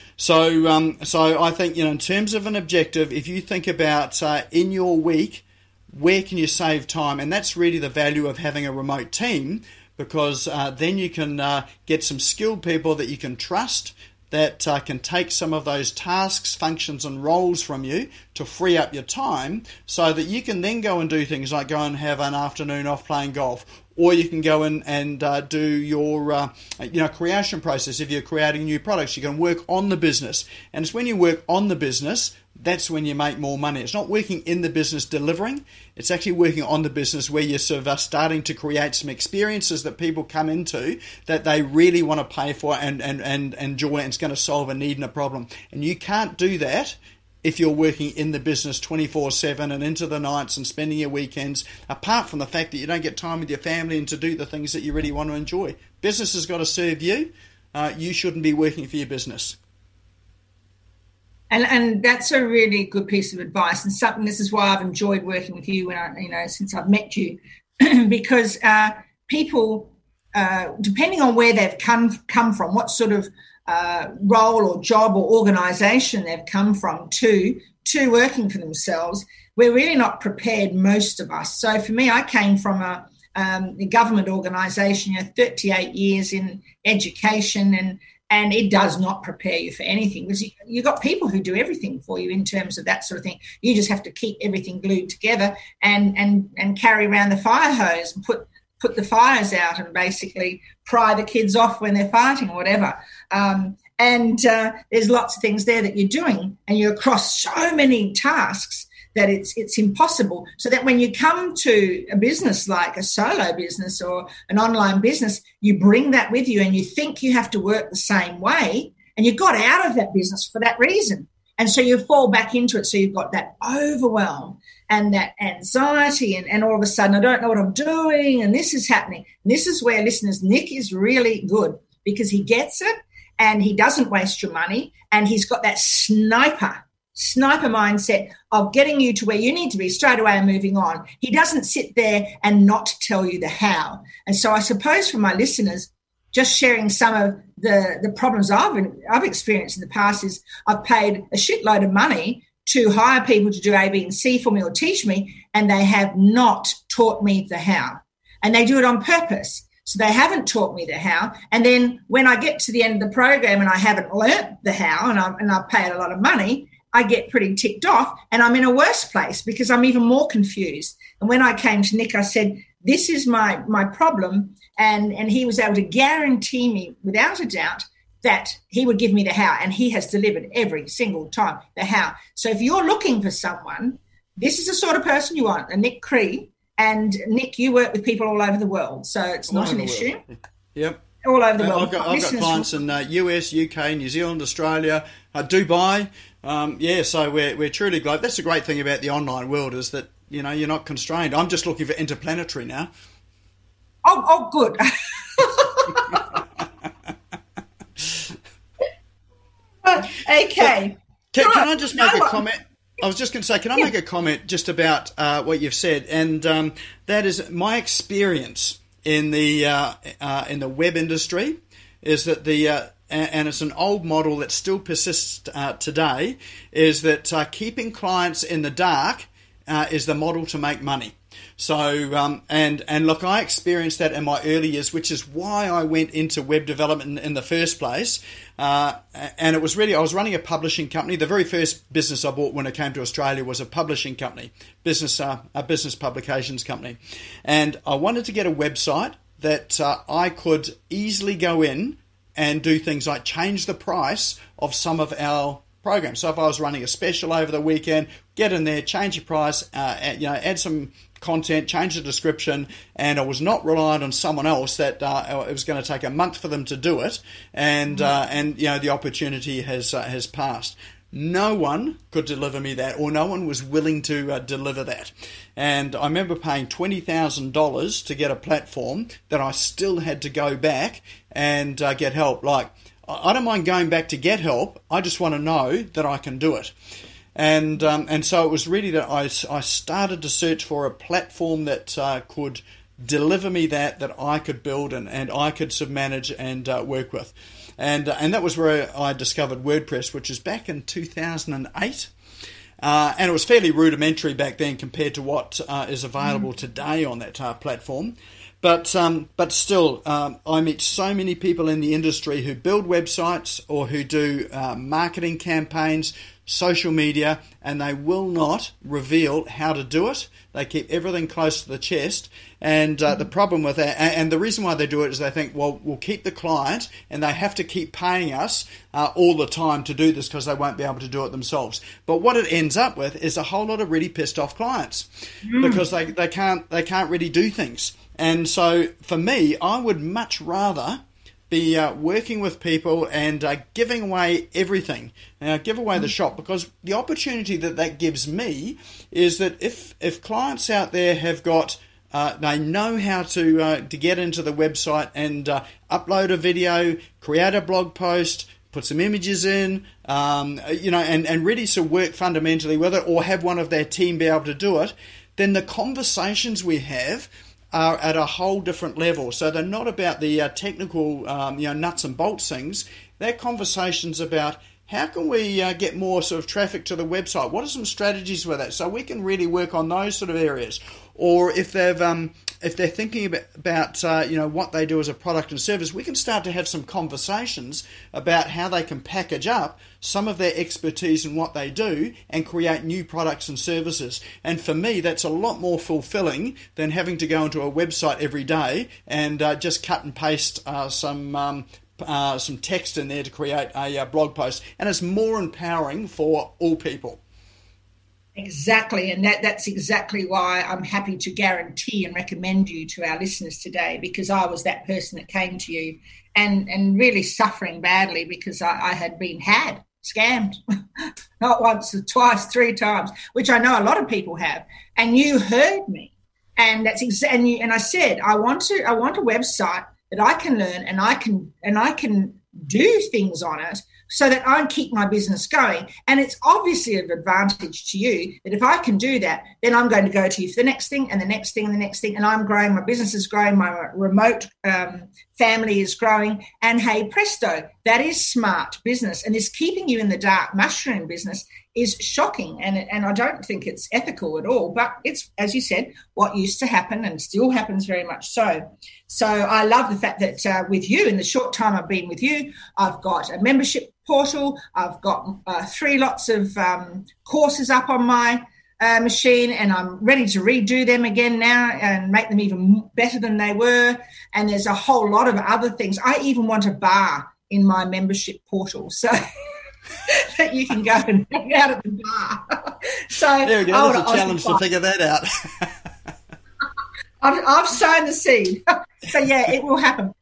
So, um, so I think, you know, in terms of an objective, if you think about uh, in your week, where can you save time? And that's really the value of having a remote team, because uh, then you can uh, get some skilled people that you can trust, that uh, can take some of those tasks, functions and roles from you to free up your time, so that you can then go and do things like go and have an afternoon off playing golf, or you can go in and uh, do your uh, you know, creation process. If you're creating new products, you can work on the business. And it's when you work on the business, that's when you make more money. It's not working in the business delivering. It's actually working on the business, where you're sort of uh, starting to create some experiences that people come into that they really want to pay for and, and, and enjoy, and it's going to solve a need and a problem. And you can't do that if you're working in the business twenty-four seven and into the nights and spending your weekends, apart from the fact that you don't get time with your family and to do the things that you really want to enjoy. Business has got to serve you. Uh, you shouldn't be working for your business. And and that's a really good piece of advice, and something. This is why I've enjoyed working with you when I, you know, since I've met you, because uh, people, uh, depending on where they've come come from, what sort of uh, role or job or organisation they've come from to to working for themselves, we're really not prepared, most of us. So for me, I came from a um, a government organisation, you know, thirty-eight years in education, and and it does not prepare you for anything, because you, you've got people who do everything for you in terms of that sort of thing. You just have to keep everything glued together and and and carry around the fire hose and put put the fires out and basically pry the kids off when they're fighting or whatever. Um, and uh, there's lots of things there that you're doing, and you're across so many tasks that it's it's impossible. So that when you come to a business like a solo business or an online business, you bring that with you and you think you have to work the same way, and you got out of that business for that reason. And so you fall back into it. So you've got that overwhelm and that anxiety, and, and all of a sudden, I don't know what I'm doing, and this is happening. And this is where, listeners, Nick is really good, because he gets it and he doesn't waste your money, and he's got that sniper sniper mindset of getting you to where you need to be straight away and moving on. He doesn't sit there and not tell you the how. And so I suppose for my listeners, just sharing some of the, the problems I've, I've experienced in the past is I've paid a shitload of money to hire people to do A, B, and C for me or teach me, and they have not taught me the how. And they do it on purpose. So they haven't taught me the how. And then when I get to the end of the program and I haven't learnt the how, and, I'm, and I've paid a lot of money, I get pretty ticked off, and I'm in a worse place because I'm even more confused. And when I came to Nick, I said, this is my my problem, and, and he was able to guarantee me without a doubt that he would give me the how, and he has delivered every single time the how. So if you're looking for someone, this is the sort of person you want, a Nick Cree. And Nick, you work with people all over the world, so it's all not an issue. Yep. All over the world. I've got, I've got clients in uh, U S, U K, New Zealand, Australia, uh, Dubai. Um, yeah, so we're we're truly global. That's the great thing about the online world, is that, you know, you're not constrained. I'm just looking for interplanetary now. Oh, oh, good. Okay. Can, can I just make a comment? I was just going to say, can I make a comment just about uh, what you've said? And um, that is my experience in the uh, uh, in the web industry is that the uh, and it's an old model that still persists uh, today, is that uh, keeping clients in the dark uh, is the model to make money. So, um, and, and look, I experienced that in my early years, which is why I went into web development in, in the first place. Uh, and it was really, I was running a publishing company. The very first business I bought when I came to Australia was a publishing company, business, uh, a business publications company. And I wanted to get a website that uh, I could easily go in and do things like change the price of some of our programs. So if I was running a special over the weekend, get in there, change the price, uh, add, you know, add some content, change the description, and I was not reliant on someone else that uh, it was going to take a month for them to do it, and uh, and you know the opportunity has uh, has passed. No one could deliver me that, or no one was willing to uh, deliver that. And I remember paying twenty thousand dollars to get a platform that I still had to go back and uh, get help. Like, I don't mind going back to get help. I just want to know that I can do it. And um, and so it was really that I, I started to search for a platform that uh, could deliver me that, that I could build and, and I could sort of manage and uh, work with. And uh, and that was where I discovered WordPress, which is back in two thousand eight. Uh, and it was fairly rudimentary back then compared to what uh, is available mm. today on that uh, platform. But um, but still, um, I meet so many people in the industry who build websites or who do uh, marketing campaigns, social media, and they will not reveal how to do it. They keep everything close to the chest. And uh, the problem with that, and, and the reason why they do it is they think, well, we'll keep the client and they have to keep paying us uh, all the time to do this because they won't be able to do it themselves. But what it ends up with is a whole lot of really pissed off clients mm. because they, they can't they can't really do things. And so for me, I would much rather be uh, working with people and uh, giving away everything, uh, give away the shop, because the opportunity that that gives me is that if if clients out there have got, uh, they know how to uh, to get into the website and uh, upload a video, create a blog post, put some images in, um, you know, and, and really sort of work fundamentally with it, or have one of their team be able to do it, then the conversations we have are at a whole different level. So they're not about the uh, technical, um, you know, nuts and bolts things. They're conversations about how can we uh, get more sort of traffic to the website? What are some strategies with that? So we can really work on those sort of areas. or if they've um, if they're thinking about, about uh, you know, what they do as a product and service, we can start to have some conversations about how they can package up some of their expertise in what they do and create new products and services. And for me, that's a lot more fulfilling than having to go into a website every day and uh, just cut and paste uh, some um, uh, some text in there to create a uh, blog post. And it's more empowering for all people. Exactly, and that, that's exactly why I'm happy to guarantee and recommend you to our listeners today, because I was that person that came to you and, and really suffering badly because I, I had been had, scammed, not once, twice, three times, which I know a lot of people have, and you heard me. And that's exa- and, you, and I said, I want to I want a website that I can learn and I can and I can do things on it so that I keep my business going. And it's obviously of advantage to you that if I can do that, then I'm going to go to you for the next thing and the next thing and the next thing. And I'm growing, my business is growing, my remote um, family is growing. And hey, presto, that is smart business. And this keeping you in the dark mushroom business is shocking. And, and I don't think it's ethical at all. But it's, as you said, what used to happen and still happens very much so. So I love the fact that uh, with you, in the short time I've been with you, I've got a membership portal. I've got uh, three lots of um, courses up on my uh, machine, and I'm ready to redo them again now and make them even better than they were. And there's a whole lot of other things. I even want a bar in my membership portal, so that you can go and hang out at the bar. So there we go. That's a challenge to figure that out. I've, I've sown the seed. So yeah, it will happen.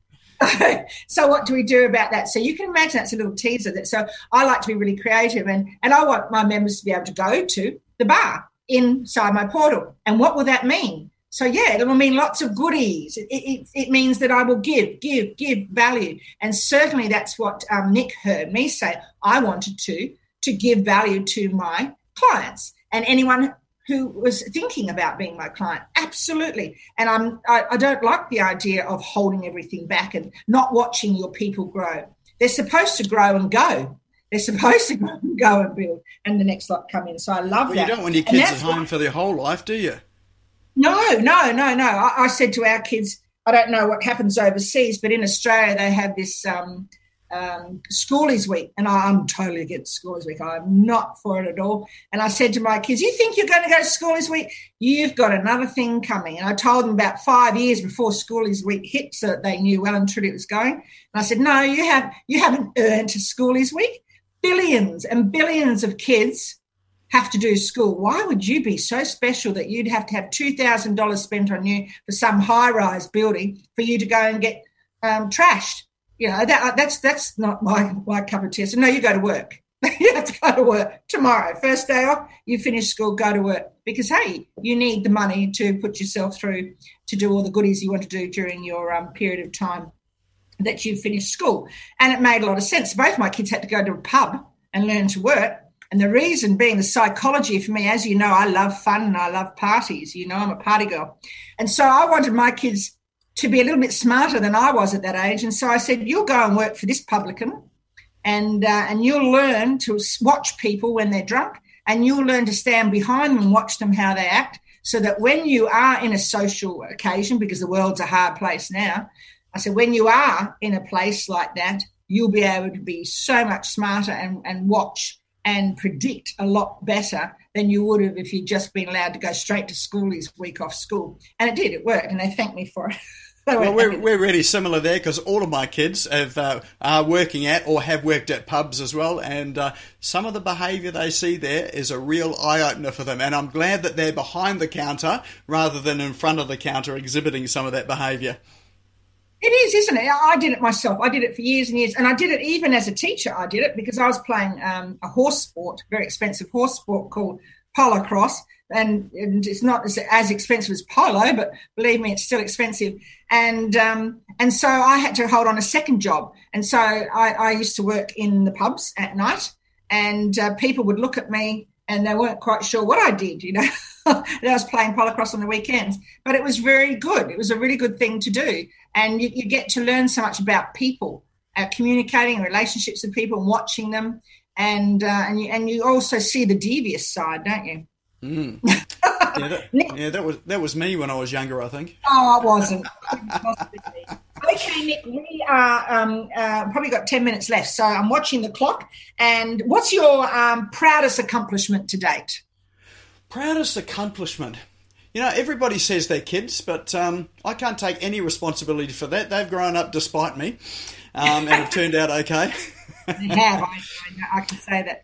So what do we do about that? So you can imagine that's a little teaser. That so I like to be really creative, and, and I want my members to be able to go to the bar inside my portal. And what will that mean? So yeah, it will mean lots of goodies. It, it, it means that I will give, give, give value. And certainly that's what um, Nick heard me say. I wanted to, to give value to my clients and anyone who was thinking about being my client. Absolutely. And I'm, I, I don't like the idea of holding everything back and not watching your people grow. They're supposed to grow and go. They're supposed to grow and go and build, and the next lot come in. So I love well, that. You don't want your kids at home for their whole life, do you? No, no, no, no. I, I said to our kids, I don't know what happens overseas, but in Australia they have this um, um, Schoolies Week, and I, I'm totally against Schoolies Week. I'm not for it at all. And I said to my kids, you think you're going to go to Schoolies Week? You've got another thing coming. And I told them about five years before Schoolies Week hit so that they knew well and truly it was going. And I said, no, you, have, you haven't earned a Schoolies Week. Billions and billions of kids have to do school. Why would you be so special that you'd have to have two thousand dollars spent on you for some high-rise building for you to go and get um, trashed? You know, that that's that's not my, my cup of tea. So, no, you go to work. You have to go to work tomorrow. First day off, you finish school, go to work. Because, hey, you need the money to put yourself through to do all the goodies you want to do during your um, period of time that you finished school. And it made a lot of sense. Both my kids had to go to a pub and learn to work. And the reason being the psychology for me, as you know, I love fun and I love parties. You know, I'm a party girl. And so I wanted my kids to be a little bit smarter than I was at that age. And so I said, you'll go and work for this publican and uh, and you'll learn to watch people when they're drunk, and you'll learn to stand behind them and watch them how they act, so that when you are in a social occasion, because the world's a hard place now, I said, when you are in a place like that, you'll be able to be so much smarter and, and watch and predict a lot better than you would have if you'd just been allowed to go straight to Schoolies Week off school. And it did, it worked, and they thanked me for it. Well, we're, we're really similar there, because all of my kids have, uh, are working at or have worked at pubs as well, and uh, some of the behaviour they see there is a real eye-opener for them, and I'm glad that they're behind the counter rather than in front of the counter exhibiting some of that behaviour. It is, isn't it? I did it myself. I did it for years and years, and I did it even as a teacher. I did it because I was playing um, a horse sport, very expensive horse sport called polo cross, and, and it's not as, as expensive as polo, but believe me, it's still expensive. And um, and so I had to hold on a second job, and so I, I used to work in the pubs at night, and uh, people would look at me and they weren't quite sure what I did, you know. And I was playing polo cross on the weekends, but it was very good. It was a really good thing to do. And you, you get to learn so much about people, uh, communicating relationships with people and watching them. And uh, and, you, and you also see the devious side, don't you? Mm. yeah, that, yeah, that was that was me when I was younger, I think. Oh, it wasn't. Okay, Nick, we are um, uh, probably got ten minutes left, so I'm watching the clock. And what's your um, proudest accomplishment to date? Proudest accomplishment? You know, everybody says they're kids, but um, I can't take any responsibility for that. They've grown up despite me um, and have turned out okay. They have. I, I, I can say that.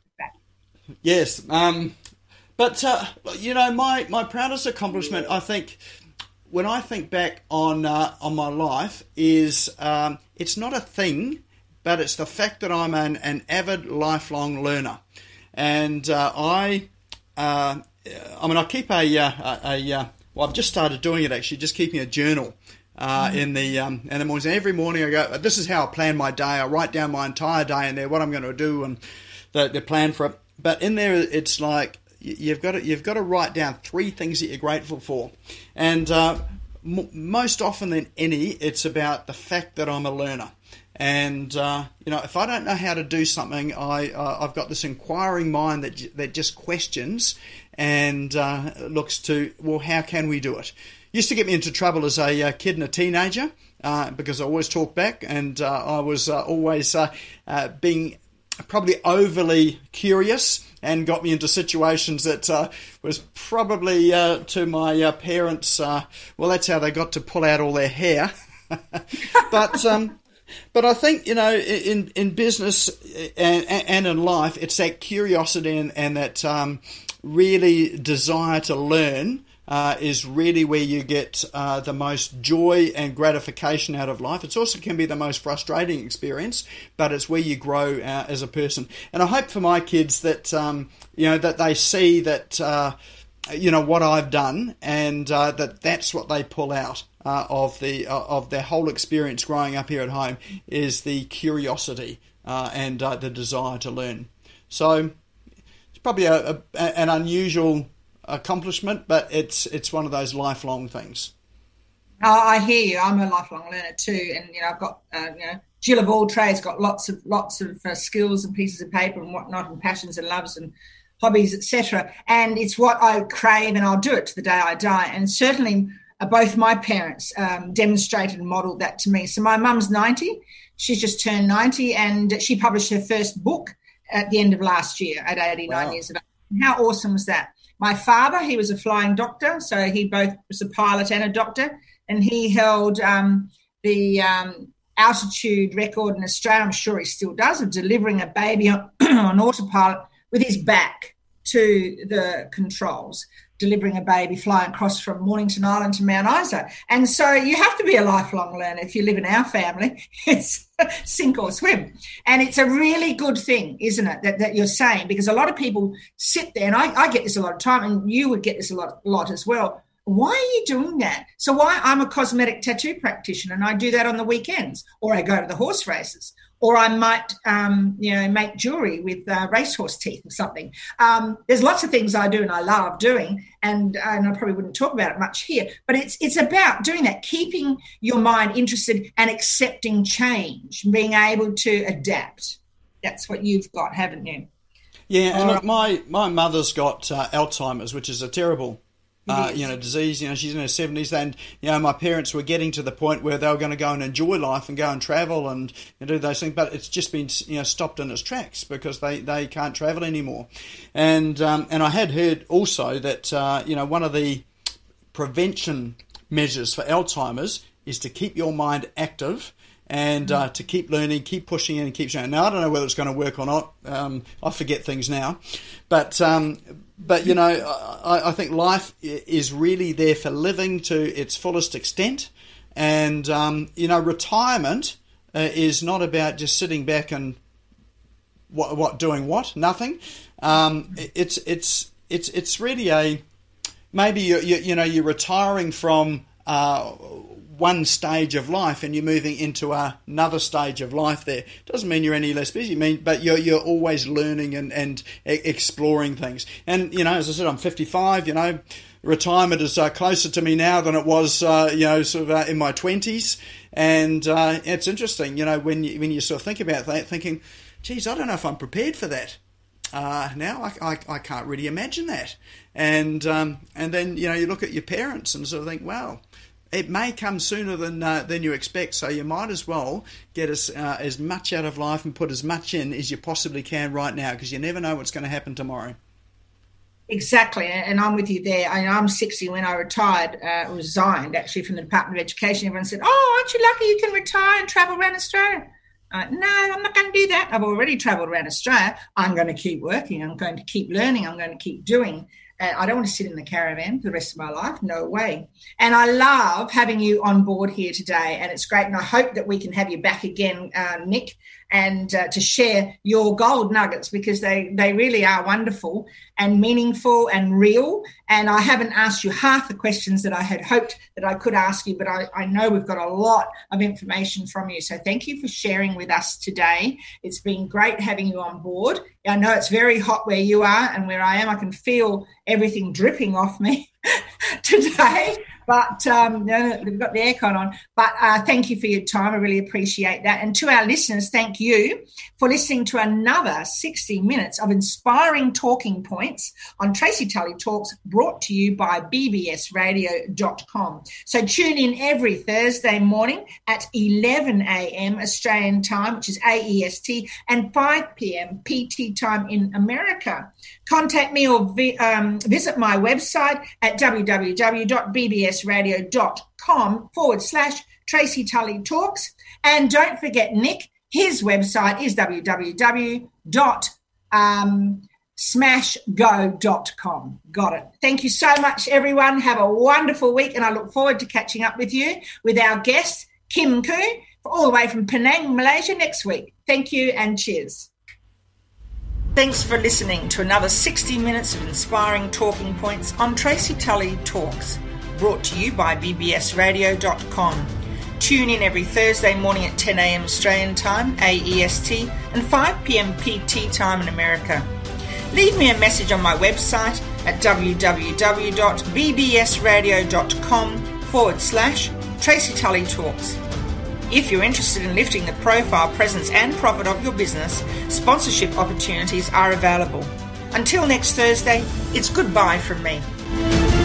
Yes. Um, but, uh, you know, my, my proudest accomplishment, I think, when I think back on uh, on my life, is um, it's not a thing, but it's the fact that I'm an, an avid lifelong learner. And uh, I... Uh, I mean, I keep a, uh, a, a uh, well, I've just started doing it actually, just keeping a journal uh, mm. in the um, in the mornings. And every morning I go, this is how I plan my day. I write down my entire day in there, what I'm going to do, and the, the plan for it. But in there, it's like you've got to you've got to write down three things that you're grateful for, and uh, m- most often than any, it's about the fact that I'm a learner. And uh, you know, if I don't know how to do something, I uh, I've got this inquiring mind that that just questions and uh, looks to, well, how can we do it? Used to get me into trouble as a uh, kid and a teenager uh, because I always talked back, and uh, I was uh, always uh, uh, being probably overly curious, and got me into situations that uh, was probably uh, to my uh, parents. Uh, well, that's how they got to pull out all their hair, but. Um, But I think, you know, in, in business and, and in life, it's that curiosity and, and that um, really desire to learn uh, is really where you get uh, the most joy and gratification out of life. It also can be the most frustrating experience, but it's where you grow uh, as a person. And I hope for my kids that, um, you know, that they see that, uh, you know, what I've done, and uh, that that's what they pull out uh, of the uh, of their whole experience growing up here at home, is the curiosity uh, and uh, the desire to learn. So it's probably a, a, an unusual accomplishment, but it's it's one of those lifelong things. Oh, I hear you. I'm a lifelong learner too, and you know, I've got uh, you know, Jill of all trades, got lots of lots of uh, skills and pieces of paper and whatnot, and passions and loves and hobbies, et cetera. And it's what I crave, and I'll do it to the day I die. And certainly uh, both my parents um, demonstrated and modelled that to me. So my mum's ninety. She's just turned ninety, and she published her first book at the end of last year at eighty-nine wow. years of age. How awesome was that? My father, he was a flying doctor, so he both was a pilot and a doctor, and he held um, the um, altitude record in Australia, I'm sure he still does, of delivering a baby on, on autopilot with his back to the controls, delivering a baby flying across from Mornington Island to Mount Isa. And so you have to be a lifelong learner if you live in our family. It's sink or swim. And it's a really good thing, isn't it, that, that you're saying, because a lot of people sit there, and I, I get this a lot of time, and you would get this a lot, lot as well. Why are you doing that? So why I'm a cosmetic tattoo practitioner, and I do that on the weekends, or I go to the horse races, or I might, um, you know, make jewellery with uh, racehorse teeth or something. Um, there's lots of things I do and I love doing, and, and I probably wouldn't talk about it much here, but it's it's about doing that, keeping your mind interested and accepting change, being able to adapt. That's what you've got, haven't you? Yeah, and look, my, my mother's got uh, Alzheimer's, which is a terrible Uh, you know, disease. You know, she's in her seventies, and you know, my parents were getting to the point where they were going to go and enjoy life and go and travel and, and do those things, but it's just been, you know, stopped in its tracks because they, they can't travel anymore. And um, and I had heard also that uh, you know, one of the prevention measures for Alzheimer's is to keep your mind active and uh, to keep learning, keep pushing in, and keep showing. Now, I don't know whether it's going to work or not. Um, I forget things now, but. Um, But, you know, I, I think life is really there for living to its fullest extent. And, um, you know, retirement uh, is not about just sitting back and what, what doing what? Nothing. Um, it's it's it's it's really a, maybe, you, you, you know, you're retiring from uh, one stage of life and you're moving into a, another stage of life there. Doesn't mean you're any less busy, mean, but you're you're always learning and, and exploring things. And, you know, as I said, I'm fifty-five, you know, retirement is uh, closer to me now than it was, uh, you know, sort of uh, in my twenties. And uh, it's interesting, you know, when you, when you sort of think about that, thinking, geez, I don't know if I'm prepared for that. Uh, now I, I, I can't really imagine that. And um, and then, you know, you look at your parents and sort of think, wow, it may come sooner than uh, than you expect, so you might as well get as, uh, as much out of life and put as much in as you possibly can right now, because you never know what's going to happen tomorrow. Exactly, and I'm with you there. I, I'm sixty. When I retired, uh, resigned actually from the Department of Education, everyone said, oh, aren't you lucky you can retire and travel around Australia? Uh, no, I'm not going to do that. I've already travelled around Australia. I'm going to keep working. I'm going to keep learning. I'm going to keep doing. Uh, I don't want to sit in the caravan for the rest of my life. No way. And I love having you on board here today, and it's great. And I hope that we can have you back again, uh, Nick, and uh, to share your gold nuggets, because they, they really are wonderful and meaningful and real. And I haven't asked you half the questions that I had hoped that I could ask you, but I, I know we've got a lot of information from you. So thank you for sharing with us today. It's been great having you on board. I know it's very hot where you are and where I am. I can feel everything dripping off me today. But um, no, we've got the aircon on. But uh, thank you for your time. I really appreciate that. And to our listeners, thank you for listening to another sixty minutes of inspiring talking points on Tracy Tully Talks, brought to you by b b s radio dot com. So tune in every Thursday morning at eleven a.m. Australian time, which is A E S T, and five p.m. P T time in America. Contact me or vi- um, visit my website at w w w dot b b s radio dot com forward slash Tracy Tully Talks. And don't forget, Nick, his website is w w w dot smash go dot com. Got it. Thank you so much, everyone. Have a wonderful week, and I look forward to catching up with you with our guest, Kim Khoo, all the way from Penang, Malaysia, next week. Thank you and cheers. Thanks for listening to another sixty minutes of inspiring talking points on Tracy Tully Talks, brought to you by b b s radio dot com. Tune in every Thursday morning at ten a.m. Australian time, A E S T, and five p.m. P T time in America. Leave me a message on my website at w w w dot b b s radio dot com forward slash Tracy Tully Talks. If you're interested in lifting the profile, presence and profit of your business, sponsorship opportunities are available. Until next Thursday, it's goodbye from me.